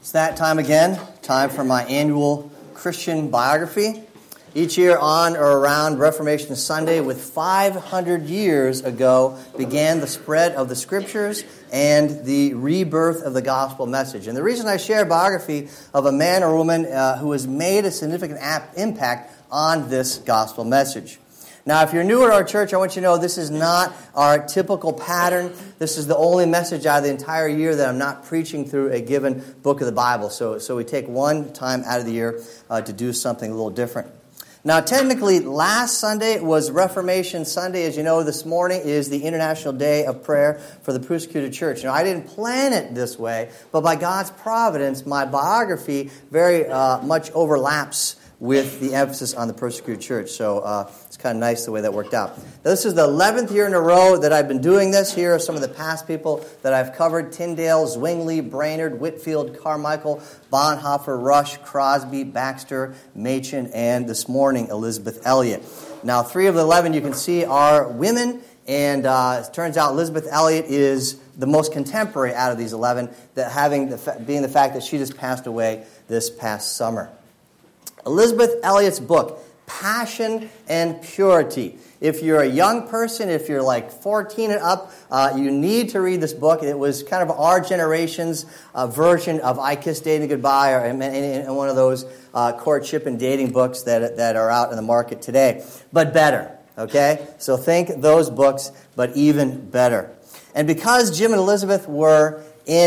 It's that time again, time for my annual Christian biography. Each year on or around Reformation Sunday, with 500 years ago, began the spread of the Scriptures and the rebirth of the gospel message. And the reason I share a biography of a man or woman who has made a significant impact on this gospel message. Now, if you're new at our church, I want you to know this is not our typical pattern. This is the only message out of the entire year that I'm not preaching through a given book of the Bible. So we take one time out of the year to do something a little different. Now, technically, last Sunday was Reformation Sunday. As you know, this morning is the International Day of Prayer for the Persecuted Church. Now, I didn't plan it this way, but by God's providence, my biography very much overlaps with the emphasis on the persecuted church. So it's kind of nice the way that worked out. Now, this is the 11th year in a row that I've been doing this. Here are some of the past people that I've covered: Tyndale, Zwingli, Brainerd, Whitfield, Carmichael, Bonhoeffer, Rush, Crosby, Baxter, Machen, and this morning, Elisabeth Elliot. Now, 3 of the 11 you can see are women, and it turns out Elisabeth Elliot is the most contemporary out of these 11, being the fact that she just passed away this past summer. Elisabeth Elliot's book, Passion and Purity. If you're a young person, if you're like 14 and up, you need to read this book. It was kind of our generation's version of I Kissed Dating Goodbye, or in one of those courtship and dating books that are out in the market today. But better, okay? So think those books, but even better. And because Jim and Elizabeth were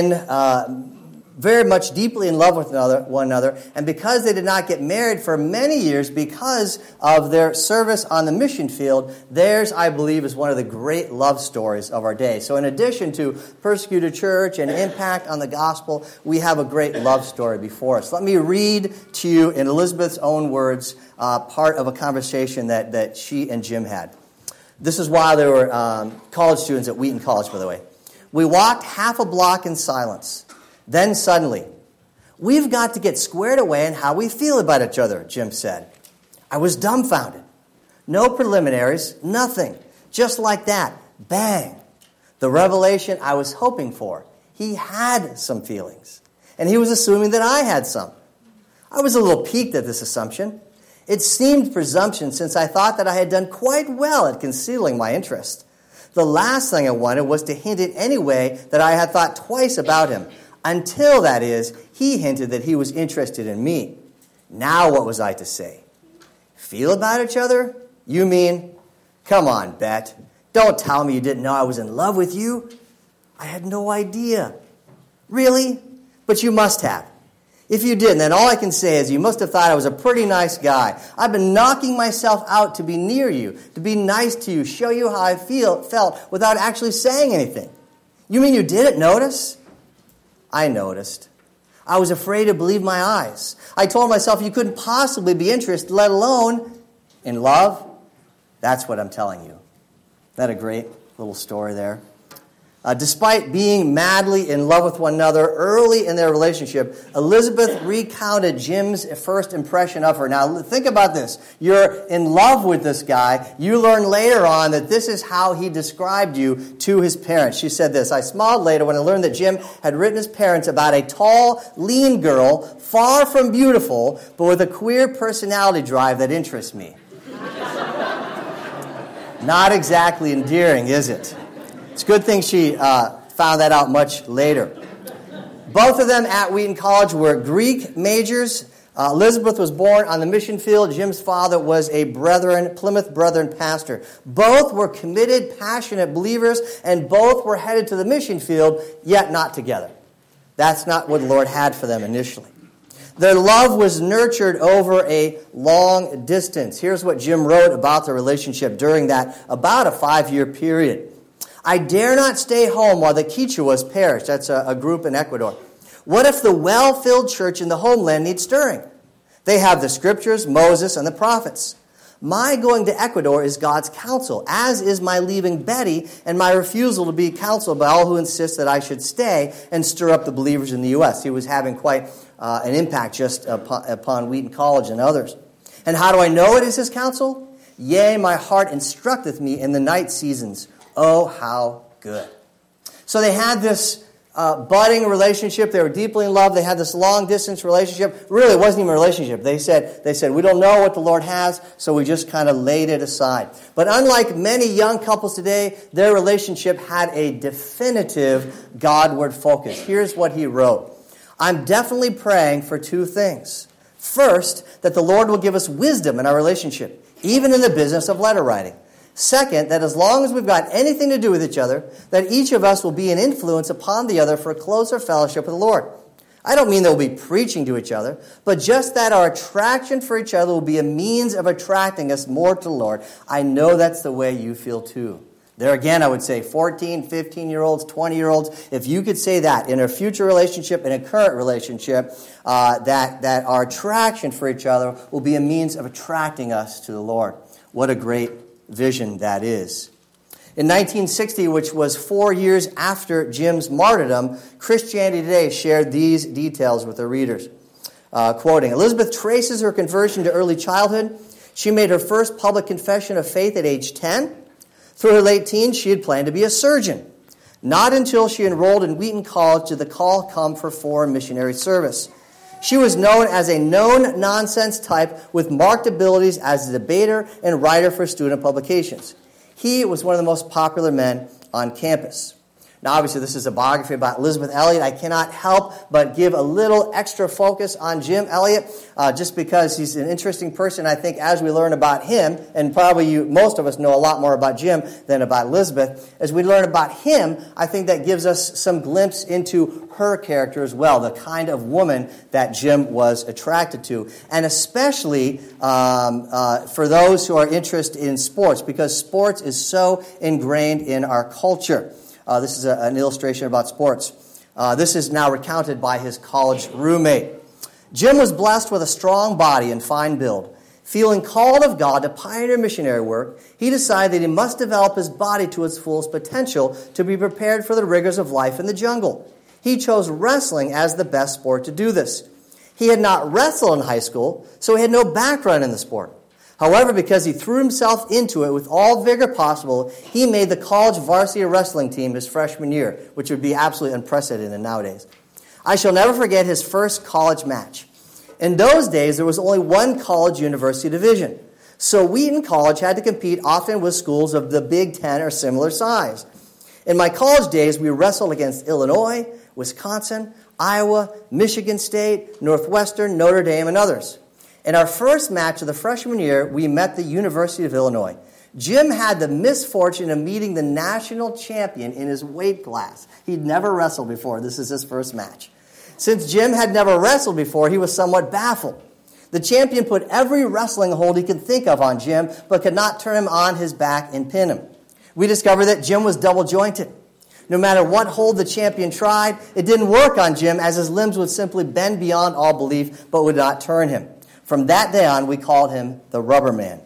very much deeply in love with one another, and because they did not get married for many years because of their service on the mission field, theirs, I believe, is one of the great love stories of our day. So in addition to persecuted church and impact on the gospel, we have a great love story before us. Let me read to you, in Elizabeth's own words, part of a conversation that she and Jim had. This is while they were college students at Wheaton College, by the way. We walked half a block in silence. Then suddenly, "We've got to get squared away in how we feel about each other," Jim said. I was dumbfounded. No preliminaries, nothing. Just like that, bang. The revelation I was hoping for. He had some feelings, and he was assuming that I had some. I was a little piqued at this assumption. It seemed presumption, since I thought that I had done quite well at concealing my interest. The last thing I wanted was to hint in any way that I had thought twice about him. Until, that is, he hinted that he was interested in me. Now what was I to say? Feel about each other? You mean? Come on, Bet. Don't tell me you didn't know I was in love with you. I had no idea. Really? But you must have. If you didn't, then all I can say is you must have thought I was a pretty nice guy. I've been knocking myself out to be near you, to be nice to you, show you how I felt without actually saying anything. You mean you didn't notice? I noticed. I was afraid to believe my eyes. I told myself you couldn't possibly be interested, let alone in love. That's what I'm telling you. Isn't that a great little story there? Despite being madly in love with one another early in their relationship, Elizabeth recounted Jim's first impression of her. Now, think about this. You're in love with this guy. You learn later on that this is how he described you to his parents. She said this: "I smiled later when I learned that Jim had written his parents about a tall, lean girl, far from beautiful, but with a queer personality drive that interests me." Not exactly endearing, is it? It's a good thing she found that out much later. Both of them at Wheaton College were Greek majors. Elizabeth was born on the mission field. Jim's father was a Plymouth Brethren pastor. Both were committed, passionate believers, and both were headed to the mission field, yet not together. That's not what the Lord had for them initially. Their love was nurtured over a long distance. Here's what Jim wrote about the relationship during that about a 5-year period. "I dare not stay home while the Quichuas perish." That's a group in Ecuador. "What if the well-filled church in the homeland needs stirring? They have the scriptures, Moses, and the prophets. My going to Ecuador is God's counsel, as is my leaving Betty and my refusal to be counseled by all who insist that I should stay and stir up the believers in the U.S." He was having quite an impact just upon Wheaton College and others. "And how do I know it is his counsel? Yea, my heart instructeth me in the night seasons. Oh, how good." So they had this budding relationship. They were deeply in love. They had this long-distance relationship. Really, it wasn't even a relationship. They said, we don't know what the Lord has, so we just kind of laid it aside. But unlike many young couples today, their relationship had a definitive Godward focus. Here's what he wrote. I'm definitely praying for two things. First, that the Lord will give us wisdom in our relationship, even in the business of letter writing. Second, that as long as we've got anything to do with each other, that each of us will be an influence upon the other for a closer fellowship with the Lord. I don't mean that we'll be preaching to each other, but just that our attraction for each other will be a means of attracting us more to the Lord. I know that's the way you feel too. There again, I would say 14, 15-year-olds, 20-year-olds, if you could say that in a future relationship, in a current relationship, that our attraction for each other will be a means of attracting us to the Lord. What a great vision that is. In 1960, which was 4 years after Jim's martyrdom, Christianity Today shared these details with their readers. Quoting, Elizabeth traces her conversion to early childhood. She made her first public confession of faith at age 10. Through her late teens, she had planned to be a surgeon. Not until she enrolled in Wheaton College did the call come for foreign missionary service. She was known as a known-nonsense type with marked abilities as a debater and writer for student publications. He was one of the most popular men on campus. Now, obviously, this is a biography about Elizabeth Elliot. I cannot help but give a little extra focus on Jim Elliot, just because he's an interesting person. I think as we learn about him, and probably most of us know a lot more about Jim than about Elizabeth, as we learn about him, I think that gives us some glimpse into her character as well, the kind of woman that Jim was attracted to, and especially for those who are interested in sports, because sports is so ingrained in our culture. This is an illustration about sports. This is now recounted by his college roommate. Jim was blessed with a strong body and fine build. Feeling called of God to pioneer missionary work, he decided that he must develop his body to its fullest potential to be prepared for the rigors of life in the jungle. He chose wrestling as the best sport to do this. He had not wrestled in high school, so he had no background in the sport. However, because he threw himself into it with all vigor possible, he made the college varsity wrestling team his freshman year, which would be absolutely unprecedented nowadays. I shall never forget his first college match. In those days, there was only one college-university division, so Wheaton College had to compete often with schools of the Big Ten or similar size. In my college days, we wrestled against Illinois, Wisconsin, Iowa, Michigan State, Northwestern, Notre Dame, and others. In our first match of the freshman year, we met the University of Illinois. Jim had the misfortune of meeting the national champion in his weight class. He'd never wrestled before. This is his first match. Since Jim had never wrestled before, he was somewhat baffled. The champion put every wrestling hold he could think of on Jim, but could not turn him on his back and pin him. We discovered that Jim was double-jointed. No matter what hold the champion tried, it didn't work on Jim, as his limbs would simply bend beyond all belief, but would not turn him. From that day on, we called him the Rubber Man.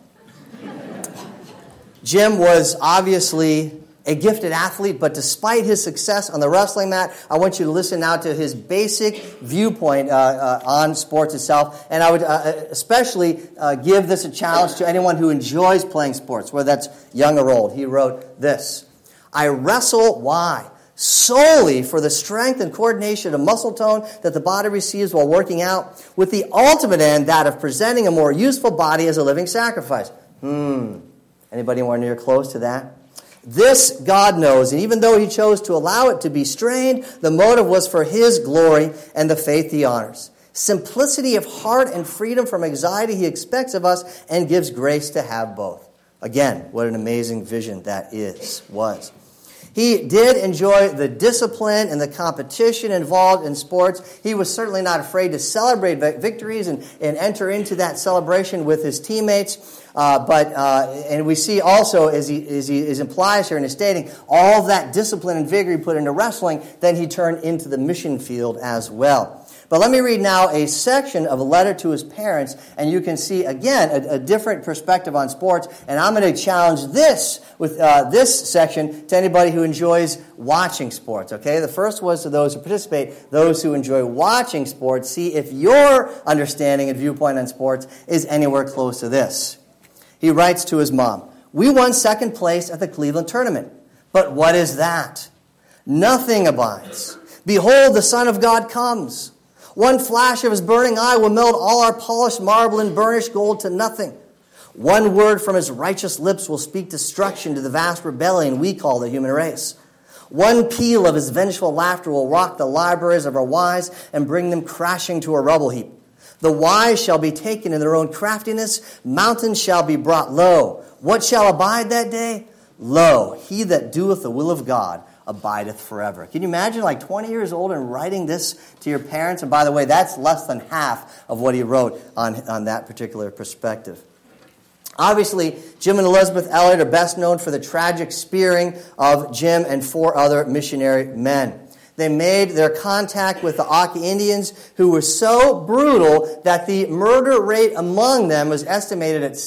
Jim was obviously a gifted athlete, but despite his success on the wrestling mat, I want you to listen now to his basic viewpoint on sports itself. And I would especially give this a challenge to anyone who enjoys playing sports, whether that's young or old. He wrote this: I wrestle, why? Solely for the strength and coordination of muscle tone that the body receives while working out, with the ultimate end, that of presenting a more useful body as a living sacrifice. Anybody anywhere near close to that? This God knows, and even though he chose to allow it to be strained, the motive was for his glory and the faith he honors. Simplicity of heart and freedom from anxiety he expects of us and gives grace to have both. Again, what an amazing vision that was. He did enjoy the discipline and the competition involved in sports. He was certainly not afraid to celebrate victories and enter into that celebration with his teammates. And we see also, as he implies here in his stating, all that discipline and vigor he put into wrestling, then he turned into the mission field as well. But let me read now a section of a letter to his parents, and you can see, again, a different perspective on sports. And I'm going to challenge this with this section to anybody who enjoys watching sports, okay? The first was to those who participate, those who enjoy watching sports. See if your understanding and viewpoint on sports is anywhere close to this. He writes to his mom, we won second place at the Cleveland tournament. But what is that? Nothing abides. Behold, the Son of God comes. One flash of his burning eye will melt all our polished marble and burnished gold to nothing. One word from his righteous lips will speak destruction to the vast rebellion we call the human race. One peal of his vengeful laughter will rock the libraries of our wise and bring them crashing to a rubble heap. The wise shall be taken in their own craftiness. Mountains shall be brought low. What shall abide that day? Lo, he that doeth the will of God abideth forever. Can you imagine 20 years old and writing this to your parents? And by the way, that's less than half of what he wrote on that particular perspective. Obviously, Jim and Elizabeth Elliot are best known for the tragic spearing of Jim and 4 other missionary men. They made their contact with the Auca Indians, who were so brutal that the murder rate among them was estimated at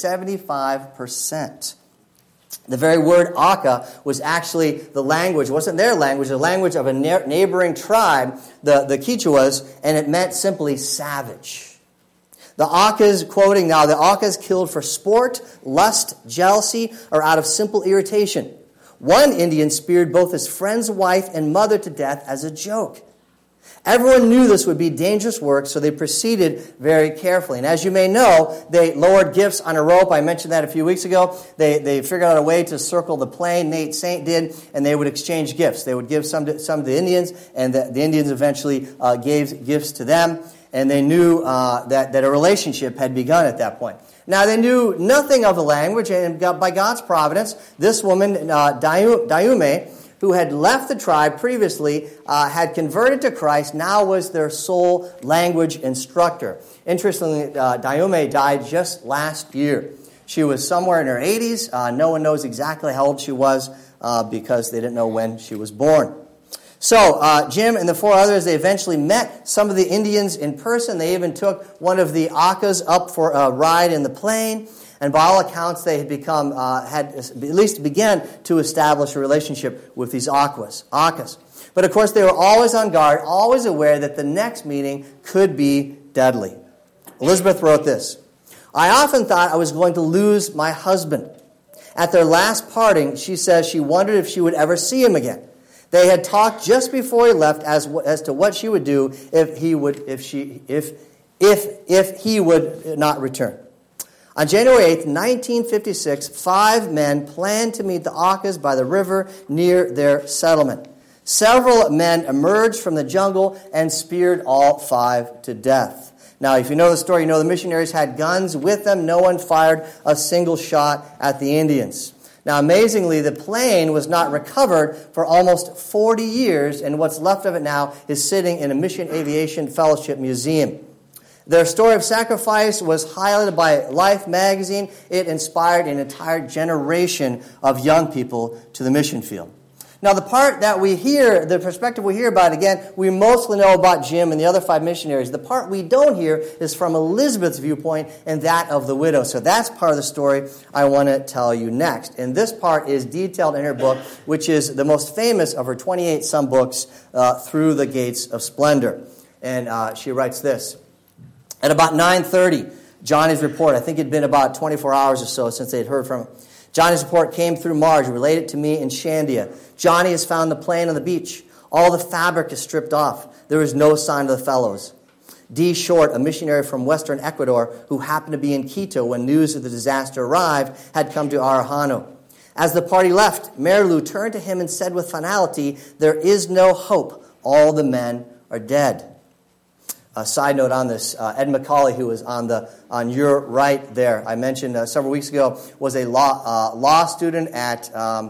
75%. The very word Auca was actually the language, it wasn't their language, the language of a neighboring tribe, the Quichuas, and it meant simply savage. The Aucas, quoting now, the Aucas killed for sport, lust, jealousy, or out of simple irritation. One Indian speared both his friend's wife and mother to death as a joke. Everyone knew this would be dangerous work, so they proceeded very carefully. And as you may know, they lowered gifts on a rope. I mentioned that a few weeks ago. They figured out a way to circle the plain. Nate Saint did, and they would exchange gifts. They would give some to the Indians, and the Indians eventually gave gifts to them. And they knew that a relationship had begun at that point. Now, they knew nothing of the language, and by God's providence, this woman, Dayume, who had left the tribe previously, had converted to Christ, now was their sole language instructor. Interestingly, Dayume died just last year. She was somewhere in her 80s. No one knows exactly how old she was because they didn't know when she was born. So, Jim and the 4 others, they eventually met some of the Indians in person. They even took one of the Aucas up for a ride in the plain. And by all accounts, they had at least began to establish a relationship with these Aucas. But of course, they were always on guard, always aware that the next meeting could be deadly. Elizabeth wrote this: I often thought I was going to lose my husband. At their last parting, she says she wondered if she would ever see him again. They had talked just before he left as to what she would do if he would not return. On January 8th, 1956, 5 men planned to meet the Aucas by the river near their settlement. Several men emerged from the jungle and speared all 5 to death. Now, if you know the story, you know the missionaries had guns with them. No one fired a single shot at the Indians. Now, amazingly, the plane was not recovered for almost 40 years, and what's left of it now is sitting in a Mission Aviation Fellowship Museum. Their story of sacrifice was highlighted by Life magazine. It inspired an entire generation of young people to the mission field. Now, the part that we hear, the perspective we hear about, again, we mostly know about Jim and the other 5 missionaries. The part we don't hear is from Elizabeth's viewpoint and that of the widow. So that's part of the story I want to tell you next. And this part is detailed in her book, which is the most famous of her 28-some books, Through the Gates of Splendor. And she writes this: At about 9:30, Johnny's report, I think it had been about 24 hours or so since they had heard from him. Johnny's report came through Marge, related to me in Shandia. Johnny has found the plane on the beach. All the fabric is stripped off. There is no sign of the fellows. D. Short, a missionary from western Ecuador who happened to be in Quito when news of the disaster arrived, had come to Arajano. As the party left, Marilu turned to him and said with finality, "There is no hope. All the men are dead." A side note on this, Ed McCauley, who was on your right there, I mentioned several weeks ago, was a law student at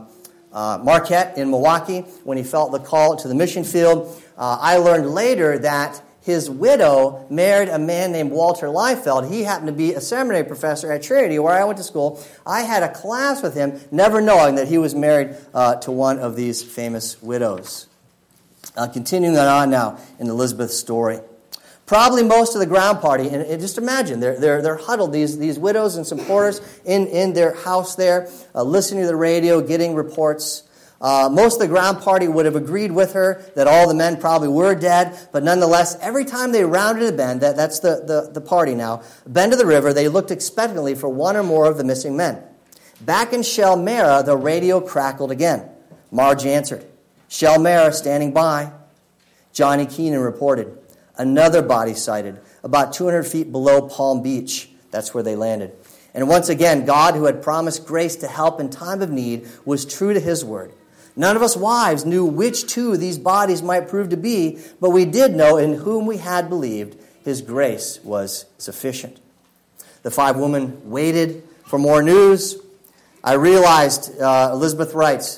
Marquette in Milwaukee when he felt the call to the mission field. I learned later that his widow married a man named Walter Liefeld. He happened to be a seminary professor at Trinity, where I went to school. I had a class with him, never knowing that he was married to one of these famous widows. Continuing on now in Elizabeth's story. Probably most of the ground party, and just imagine, they're huddled, these widows and some porters in their house there, listening to the radio, getting reports. Most of the ground party would have agreed with her that all the men probably were dead, but nonetheless, every time they rounded a bend, that's the party now, bend of the river, they looked expectantly for one or more of the missing men. Back in Shelmera, the radio crackled again. Marge answered. Shelmera standing by. Johnny Keenan reported, another body sighted about 200 feet below Palm Beach. That's where they landed. And once again, God, who had promised grace to help in time of need, was true to his word. None of us wives knew which two these bodies might prove to be, but we did know in whom we had believed his grace was sufficient. The 5 women waited for more news. I realized, Elizabeth writes,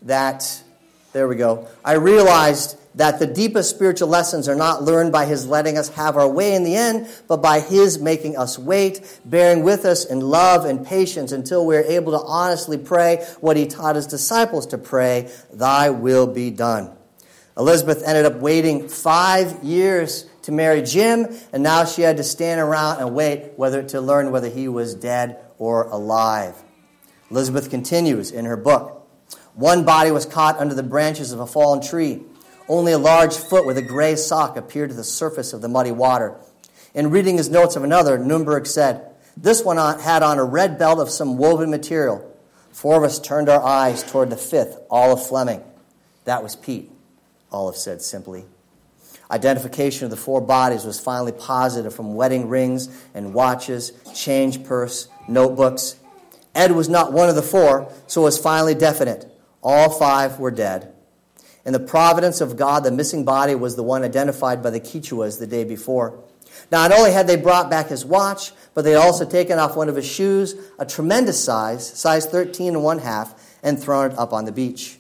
I realized that the deepest spiritual lessons are not learned by his letting us have our way in the end, but by his making us wait, bearing with us in love and patience until we are able to honestly pray what he taught his disciples to pray, thy will be done. Elizabeth ended up waiting 5 years to marry Jim, and now she had to stand around and wait to learn whether he was dead or alive. Elizabeth continues in her book. One body was caught under the branches of a fallen tree. Only a large foot with a gray sock appeared to the surface of the muddy water. In reading his notes of another, Nunberg said, this one had on a red belt of some woven material. 4 of us turned our eyes toward the 5th, Olive Fleming. That was Pete, Olive said simply. Identification of the 4 bodies was finally positive from wedding rings and watches, change purse, notebooks. Ed was not one of the 4, so it was finally definite. All 5 were dead. In the providence of God, the missing body was the one identified by the Quichuas the day before. Not only had they brought back his watch, but they had also taken off one of his shoes, a tremendous size 13 1/2, and thrown it up on the beach.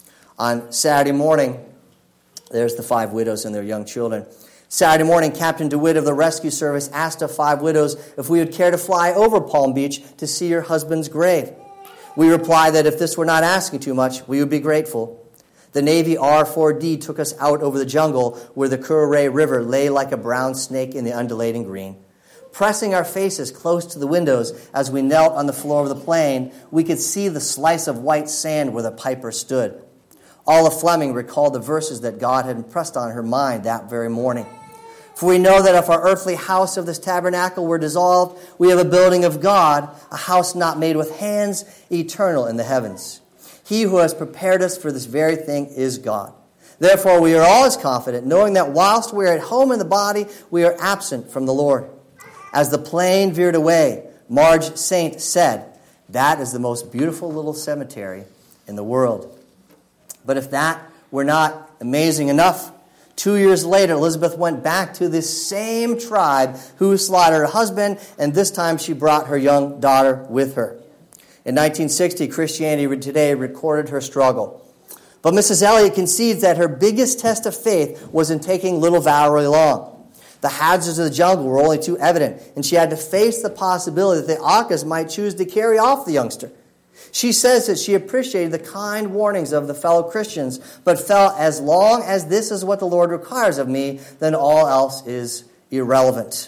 On Saturday morning, there's the 5 widows and their young children. Saturday morning, Captain DeWitt of the Rescue Service asked the 5 widows if we would care to fly over Palm Beach to see your husband's grave. We replied that if this were not asking too much, we would be grateful. The Navy R-4D took us out over the jungle where the Curare River lay like a brown snake in the undulating green. Pressing our faces close to the windows as we knelt on the floor of the plane, we could see the slice of white sand where the Piper stood. Olive Fleming recalled the verses that God had impressed on her mind that very morning. For we know that if our earthly house of this tabernacle were dissolved, we have a building of God, a house not made with hands, eternal in the heavens. He who has prepared us for this very thing is God. Therefore, we are always confident, knowing that whilst we are at home in the body, we are absent from the Lord. As the plane veered away, Marge Saint said, that is the most beautiful little cemetery in the world. But if that were not amazing enough, 2 years later, Elizabeth went back to this same tribe who slaughtered her husband, and this time she brought her young daughter with her. In 1960, Christianity Today recorded her struggle. But Mrs. Elliott concedes that her biggest test of faith was in taking little Valerie along. The hazards of the jungle were only too evident, and she had to face the possibility that the Aucas might choose to carry off the youngster. She says that she appreciated the kind warnings of the fellow Christians, but felt as long as this is what the Lord requires of me, then all else is irrelevant.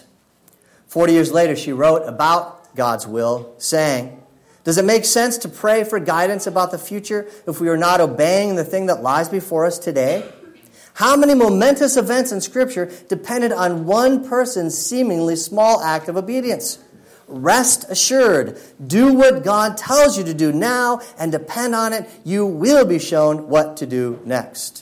40 years later, she wrote about God's will, saying, does it make sense to pray for guidance about the future if we are not obeying the thing that lies before us today? How many momentous events in Scripture depended on one person's seemingly small act of obedience? Rest assured, do what God tells you to do now and depend on it. You will be shown what to do next.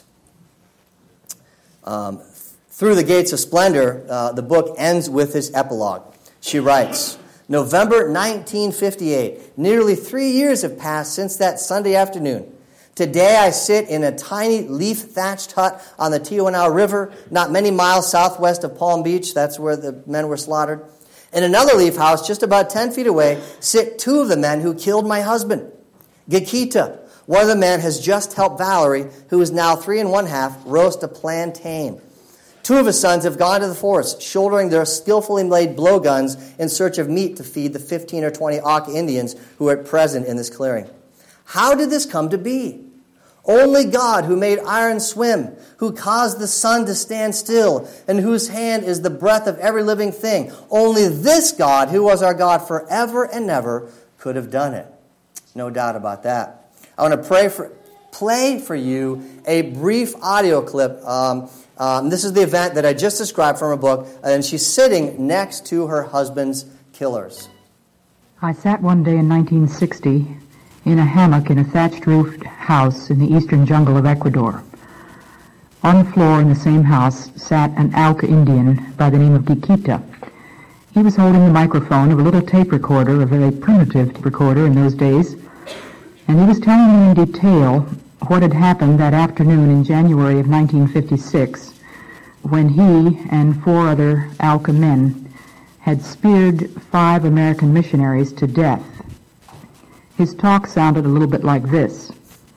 Through the Gates of Splendor, the book ends with this epilogue. She writes, November 1958. Nearly 3 years have passed since that Sunday afternoon. Today I sit in a tiny leaf-thatched hut on the Tijuana River, not many miles southwest of Palm Beach. That's where the men were slaughtered. In another leaf house just about 10 feet away sit 2 of the men who killed my husband. Gakita, one of the men, has just helped Valerie, who is now 3 1/2, roast a plantain. 2 of his sons have gone to the forest, shouldering their skillfully made blowguns in search of meat to feed the 15 or 20 Auca Indians who are present in this clearing. How did this come to be? Only God, who made iron swim, who caused the sun to stand still, and whose hand is the breath of every living thing. Only this God, who was our God forever and ever, could have done it. No doubt about that. I want to play for you a brief audio clip. This is the event that I just described from her book, and she's sitting next to her husband's killers. I sat one day in 1960 in a hammock in a thatched-roofed house in the eastern jungle of Ecuador. On the floor in the same house sat an Auca Indian by the name of Gikita. He was holding the microphone of a little tape recorder, a very primitive tape recorder in those days, and he was telling me in detail what had happened that afternoon in January of 1956 when he and 4 other Auca men had speared 5 American missionaries to death. His talk sounded a little bit like this.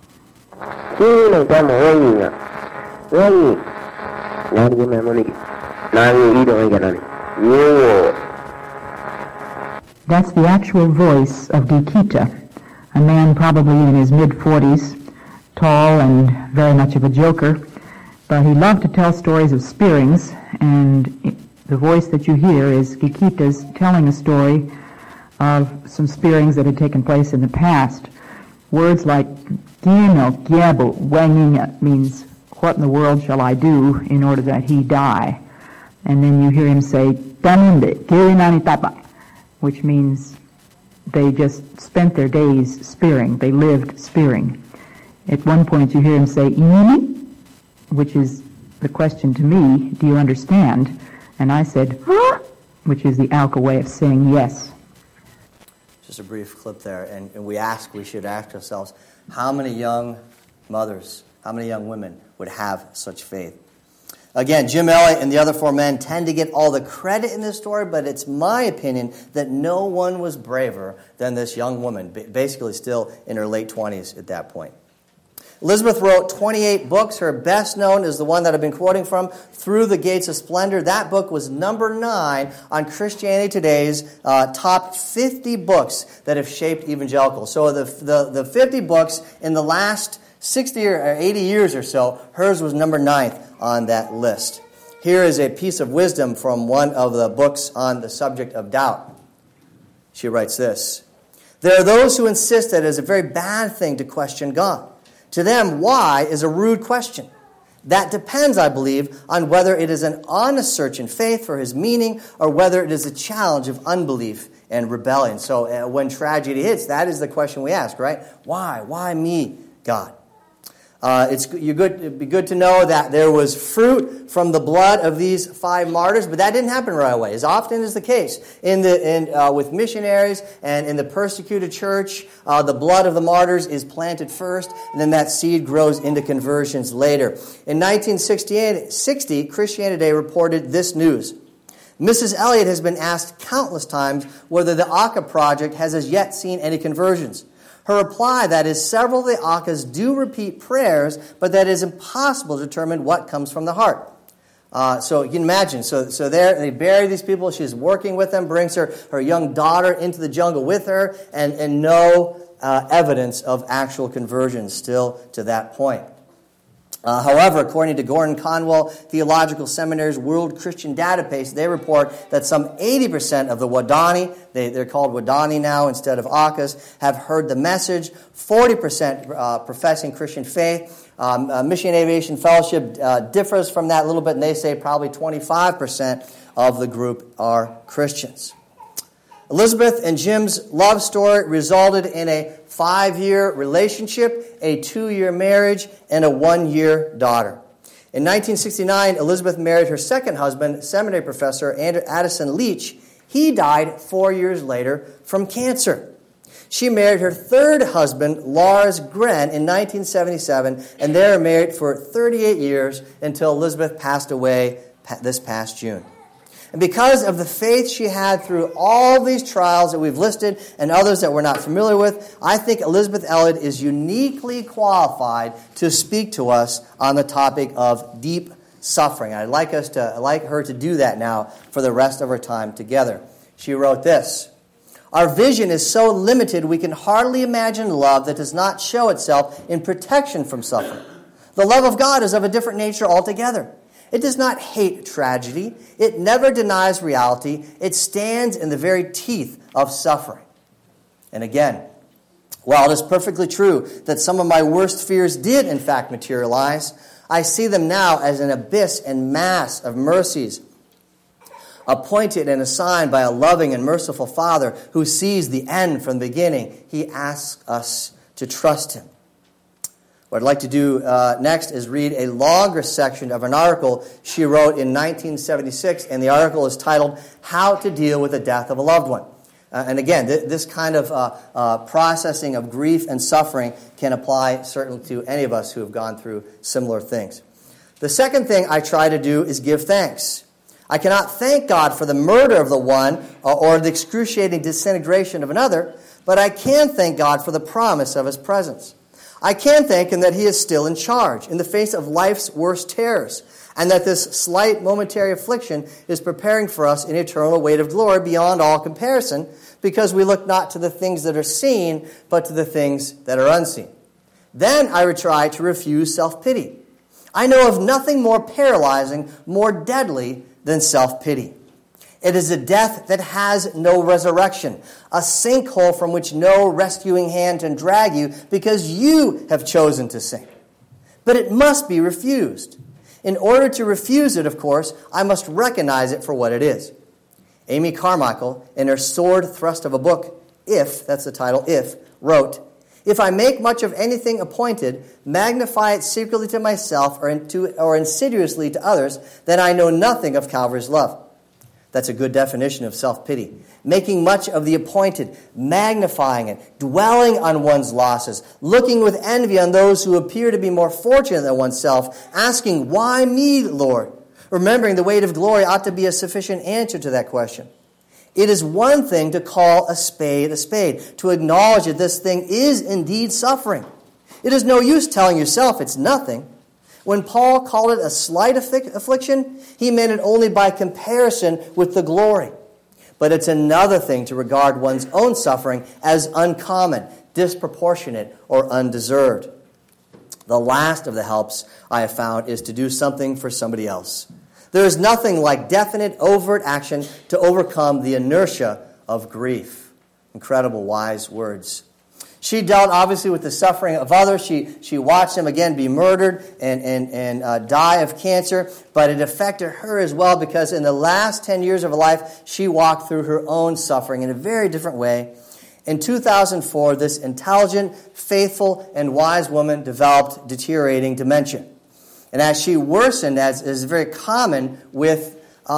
That's the actual voice of Gikita, a man probably in his mid-40s, tall and very much of a joker, but he loved to tell stories of spearings, and the voice that you hear is Gikita's telling a story of some spearings that had taken place in the past. Words like "Gino Gyabu Wanging" means, what in the world shall I do in order that he die? And then you hear him say "Tanunde Kirinani Tapa," which means they just spent their days spearing. They lived spearing. At one point you hear him say "Inini," which is the question to me, do you understand? And I said, "Huh?" which is the Auca way of saying yes. Just a brief clip there, and we should ask ourselves, how many young mothers, how many young women would have such faith? Again, Jim Elliot and the other 4 men tend to get all the credit in this story, but it's my opinion that no one was braver than this young woman, basically still in her late 20s at that point. Elizabeth wrote 28 books. Her best known is the one that I've been quoting from, Through the Gates of Splendor. That book was number 9 on Christianity Today's top 50 books that have shaped evangelicals. So the 50 books in the last 60 or 80 years or so, hers was number 9th on that list. Here is a piece of wisdom from one of the books on the subject of doubt. She writes this: "There are those who insist that it is a very bad thing to question God. To them, why is a rude question. That depends, I believe, on whether it is an honest search in faith for his meaning or whether it is a challenge of unbelief and rebellion." So when tragedy hits, that is the question we ask, right? Why? Why me, God? It'd be good to know that there was fruit from the blood of these 5 martyrs, but that didn't happen right away, as often is the case with missionaries and in the persecuted church. The blood of the martyrs is planted first, and then that seed grows into conversions later. In 1960, Christianity Today reported this news: "Mrs. Elliot has been asked countless times whether the Auca Project has as yet seen any conversions. Her reply, that is, several of the Aucas do repeat prayers, but that it is impossible to determine what comes from the heart." So you can imagine, so there they bury these people, she's working with them, brings her young daughter into the jungle with her, and no evidence of actual conversion still to that point. However, according to Gordon Conwell Theological Seminary's World Christian Database, they report that some 80% of the Wadani, they're called Wadani now instead of Aucas, have heard the message. 40% professing Christian faith. Mission Aviation Fellowship differs from that a little bit, and they say probably 25% of the group are Christians. Elizabeth and Jim's love story resulted in a 5-year relationship, a 2-year marriage, and a 1-year daughter. In 1969, Elizabeth married her second husband, seminary professor Addison Leach. He died 4 years later from cancer. She married her third husband, Lars Gren, in 1977, and they were married for 38 years until Elizabeth passed away this past June. And because of the faith she had through all these trials that we've listed and others that we're not familiar with, I think Elizabeth Elliot is uniquely qualified to speak to us on the topic of deep suffering. I'd like her to do that now for the rest of our time together. She wrote this: "Our vision is so limited we can hardly imagine love that does not show itself in protection from suffering. The love of God is of a different nature altogether. It does not hate tragedy. It never denies reality. It stands in the very teeth of suffering." And again, while it is perfectly true that some of my worst fears did in fact materialize, I see them now as an abyss and mass of mercies appointed and assigned by a loving and merciful Father who sees the end from the beginning. He asks us to trust him. What I'd like to do next is read a longer section of an article she wrote in 1976, and the article is titled, How to Deal with the Death of a Loved One. And again, this kind of processing of grief and suffering can apply certainly to any of us who have gone through similar things. The second thing I try to do is give thanks. I cannot thank God for the murder of the one or the excruciating disintegration of another, but I can thank God for the promise of His presence. I can thank Him that He is still in charge in the face of life's worst terrors, and that this slight momentary affliction is preparing for us an eternal weight of glory beyond all comparison, because we look not to the things that are seen, but to the things that are unseen. Then I would try to refuse self-pity. I know of nothing more paralyzing, more deadly than self-pity. It is a death that has no resurrection, a sinkhole from which no rescuing hand can drag you because you have chosen to sink. But it must be refused. In order to refuse it, of course, I must recognize it for what it is. Amy Carmichael, in her sword thrust of a book, If, that's the title, If, wrote, "If I make much of anything appointed, magnify it secretly to myself or insidiously to others, then I know nothing of Calvary's love." That's a good definition of self-pity. Making much of the appointed, magnifying it, dwelling on one's losses, looking with envy on those who appear to be more fortunate than oneself, asking, "Why me, Lord?" Remembering the weight of glory ought to be a sufficient answer to that question. It is one thing to call a spade, to acknowledge that this thing is indeed suffering. It is no use telling yourself it's nothing. When Paul called it a slight affliction, he meant it only by comparison with the glory. But it's another thing to regard one's own suffering as uncommon, disproportionate, or undeserved. The last of the helps I have found is to do something for somebody else. There is nothing like definite, overt action to overcome the inertia of grief. Incredible, wise words. She dealt, obviously, with the suffering of others. She watched them, again, be murdered and die of cancer. But it affected her as well because in the last 10 years of her life, she walked through her own suffering in a very different way. In 2004, this intelligent, faithful, and wise woman developed deteriorating dementia. And as she worsened, as is very common with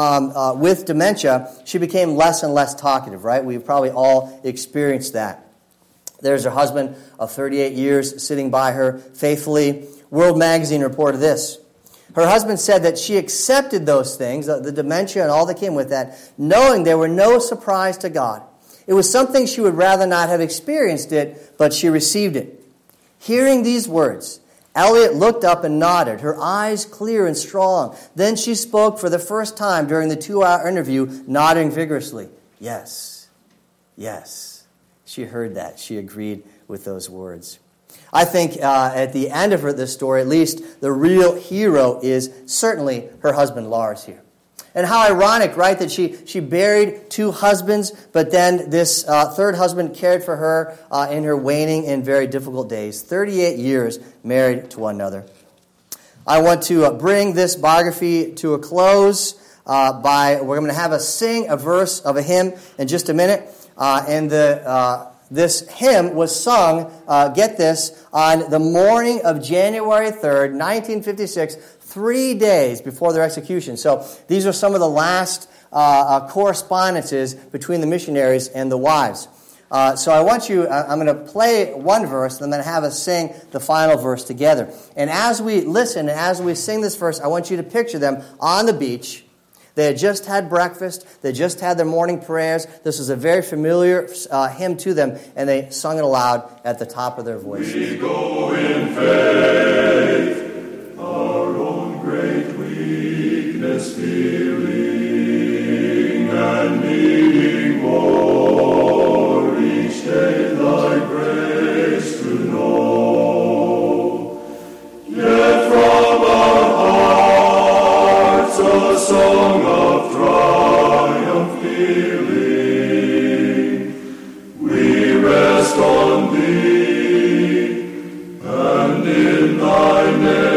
dementia, she became less and less talkative, right? We've probably all experienced that. There's her husband of 38 years sitting by her faithfully. World Magazine reported this. Her husband said that she accepted those things, the dementia and all that came with that, knowing they were no surprise to God. It was something she would rather not have experienced it, but she received it. Hearing these words, Elliot looked up and nodded, her eyes clear and strong. Then she spoke for the first time during the 2-hour interview, nodding vigorously. Yes, yes. She heard that. She agreed with those words. I think at the end of this story, at least, the real hero is certainly her husband, Lars, here. And how ironic, right, that she buried 2 husbands, but then this third husband cared for her in her waning and very difficult days. 38 years married to one another. I want to bring this biography to a close we're going to have us sing a verse of a hymn in just a minute. This hymn was sung, get this, on the morning of January 3rd, 1956, 3 days before their execution. So these are some of the last correspondences between the missionaries and the wives. So I'm going to play one verse, and I'm going to have us sing the final verse together. And as we listen, and as we sing this verse, I want you to picture them on the beach. They had just had breakfast. They just had their morning prayers. This was a very familiar hymn to them, and they sung it aloud at the top of their voices. We go in faith, our own great weakness feeling, and needing more each day thy grace to know. Yet from our hearts a song of triumph pealing, we rest on thee, and in thy name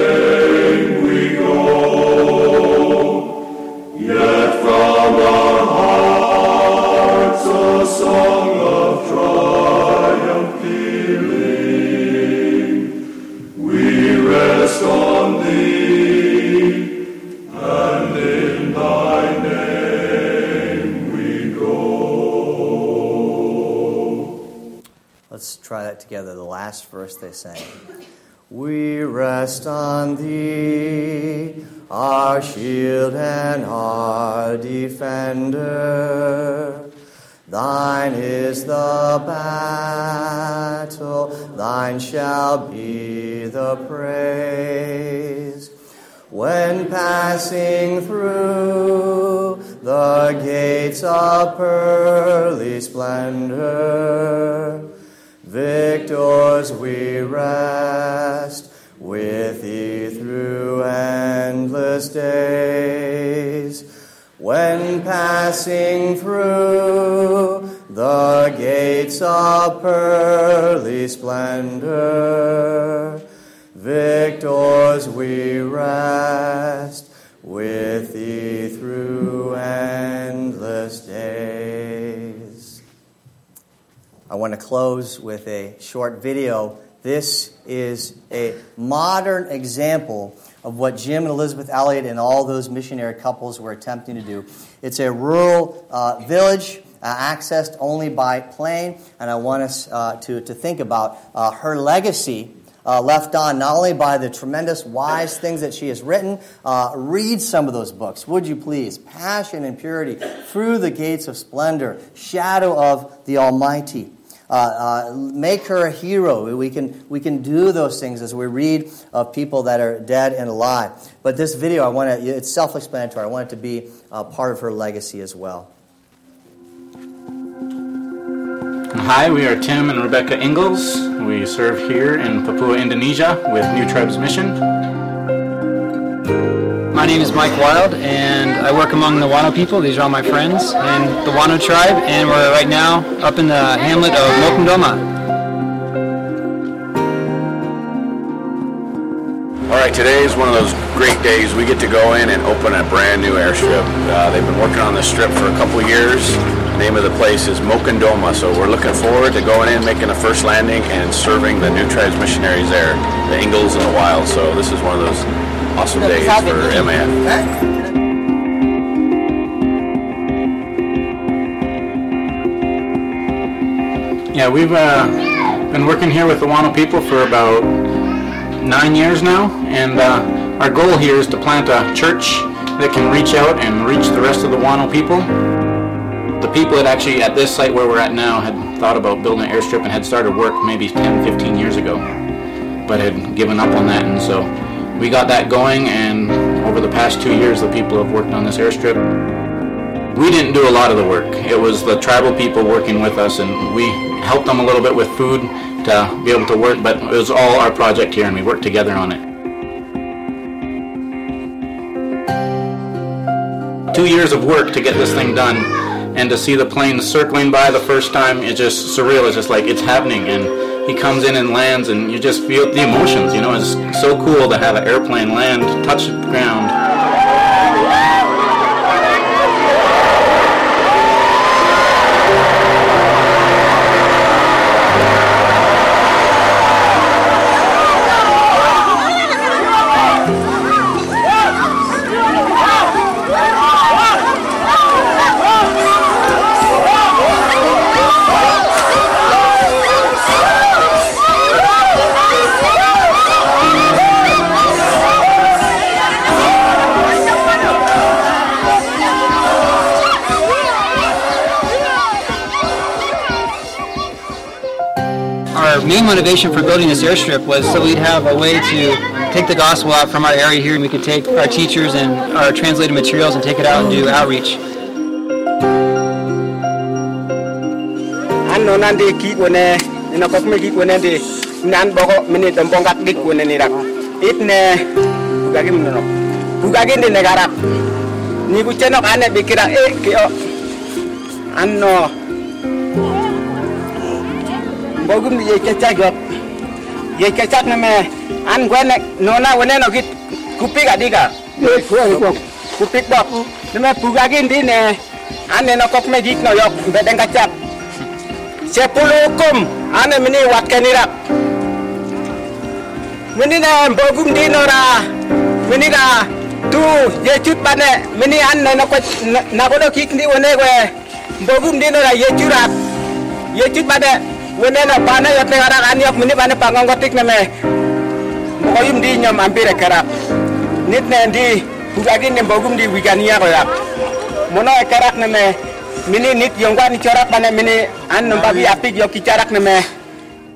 try that together, the last verse they sang. We rest on thee, our shield and our defender. Thine is the battle, thine shall be the praise. When passing through the gates of pearly splendor, victors we rest with thee through endless days. When passing through the gates of pearly splendor, victors we rest with thee through endless days. I want to close with a short video. This is a modern example of what Jim and Elizabeth Elliott and all those missionary couples were attempting to do. It's a rural village accessed only by plane, and I want us to think about her legacy left on not only by the tremendous wise things that she has written. Read some of those books, would you please? Passion and Purity, Through the Gates of Splendor, Shadow of the Almighty. Make her a hero. We can do those things as we read of people that are dead and alive. But this video, it's self-explanatory. I want it to be part of her legacy as well. Hi, we are Tim and Rebecca Ingalls. We serve here in Papua, Indonesia with New Tribes Mission. My name is Mike Wild, and I work among the Wano people. These are all my friends in the Wano tribe, and we're right now up in the hamlet of Mokondoma. All right, today is one of those great days. We get to go in and open a brand new airstrip. They've been working on this strip for a couple years. The name of the place is Mokondoma, so we're looking forward to going in, making the first landing, and serving the New Tribes missionaries there, the Ingalls and the Wild. So this is one of those awesome days for MAF. Yeah, we've been working here with the Wano people for about 9 years now, and our goal here is to plant a church that can reach out and reach the rest of the Wano people. The people that actually at this site where we're at now had thought about building an airstrip and had started work maybe 10, 15 years ago, but had given up on that, and so we got that going, and over the past 2 years the people have worked on this airstrip. We didn't do a lot of the work. It was the tribal people working with us, and we helped them a little bit with food to be able to work, but it was all our project here, and we worked together on it. 2 years of work to get this thing done, and to see the plane circling by the first time, it's just surreal. It's just like it's happening, and he comes in and lands, and you just feel the emotions, you know. It's so cool to have an airplane land, touch the ground. Our main motivation for building this airstrip was so we'd have a way to take the gospel out from our area here, and we could take our teachers and our translated materials and take it out and do outreach. Ano nandi ki wone ina kok me ki wone de nan boko mini tombongat dik wone ni rak itne bugagi mno bugagi de negara ni bu chenok ane bikira ki anno bogum ye kecagok ye kecak na me an gwene nona wone no git kupik adika ye kupik bok me bugagi ndi ne ane no kok me dik no yok bedeng kacak 10 hukum ane mini wat kanirak mini na bogum dinora mini na tu ye chut bane mini an na ko na ko kik ndi one we bogum dinora ye churat ye chut bane wenena bana yat negara anyok mini bana pangongotik neme moyum di nyam ampire kerap nit nendi bugagi nem bogum di wigania koyak mono kerak neme mini nit yongwa ni corak bana mini an nombabi apik yo kicarak neme